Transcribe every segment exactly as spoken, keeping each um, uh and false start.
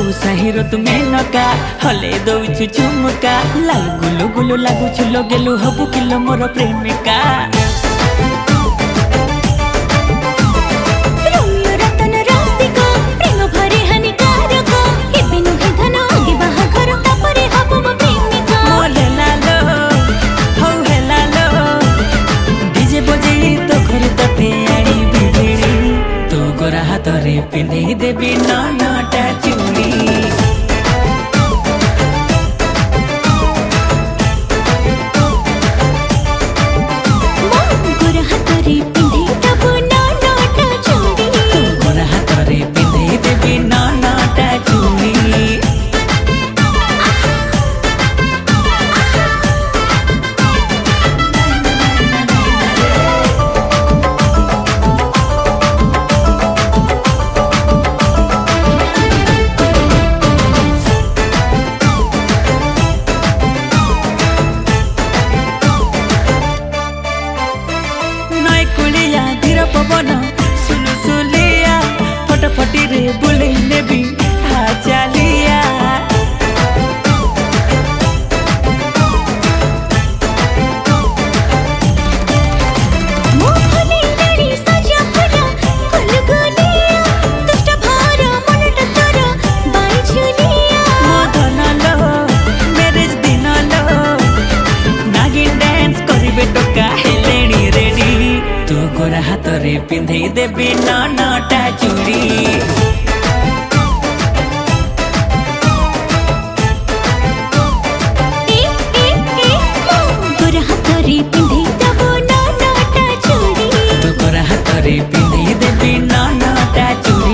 ସାହିର ତୁମେ ନକା ହଲେ ଦଉଛୁ ଚୁମୁକା ଲାଲ ଗୁଲୁ ଗୁଲୁ ଲାଗୁଛୁ ଲଗେଲୁ ହବୁ କିଲୋ ମୋର ପ୍ରେମିକା। हाथरे पिंधे देवी नौटा चूड़ी गोरा हाथरे पिंधे देवी नौटा चूड़ी गोरा हाथरे पिंधे देवी नौटा चूड़ी। पवन सुलुसुलिया फटफटी रे बुले नेबी हा चालिया मोहनी लड़ी सजा फला गुलगुलिया दुष्ट भार मनटा तोर बाई झुलिया मदन लो मैरिज दिन लो नागिन डांस करिबे टोका हेलेनी रेडी तू गोरा हाथरे पिंधे देवी नौटा चूड़ी गोरा हाथरे पिंधे देवी नौटा चूड़ी तू गोरा हाथरे पिंधे देवी नौटा चूड़ी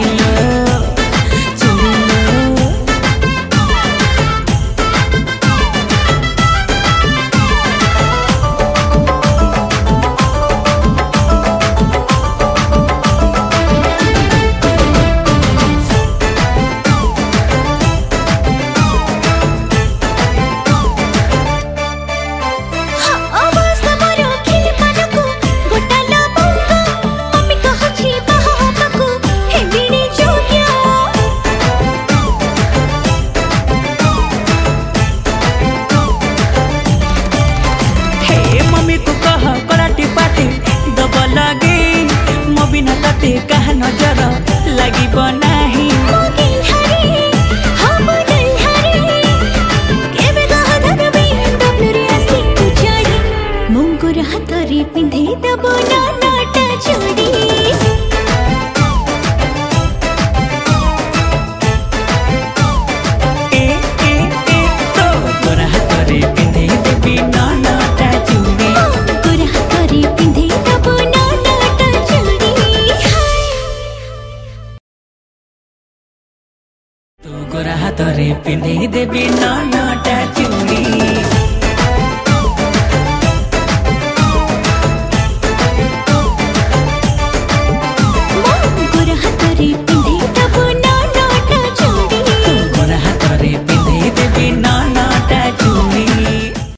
कहा नजर लगी बनाही गोरा हाथरे पिंधे देवी नौटा चूड़ी गोरा हाथरे पिंधे देवी नौटा चूड़ी गोरा हाथरे पिंधे देवी नौटा चूड़ी तू गोरा हाथरे पिंधे देवी नौटा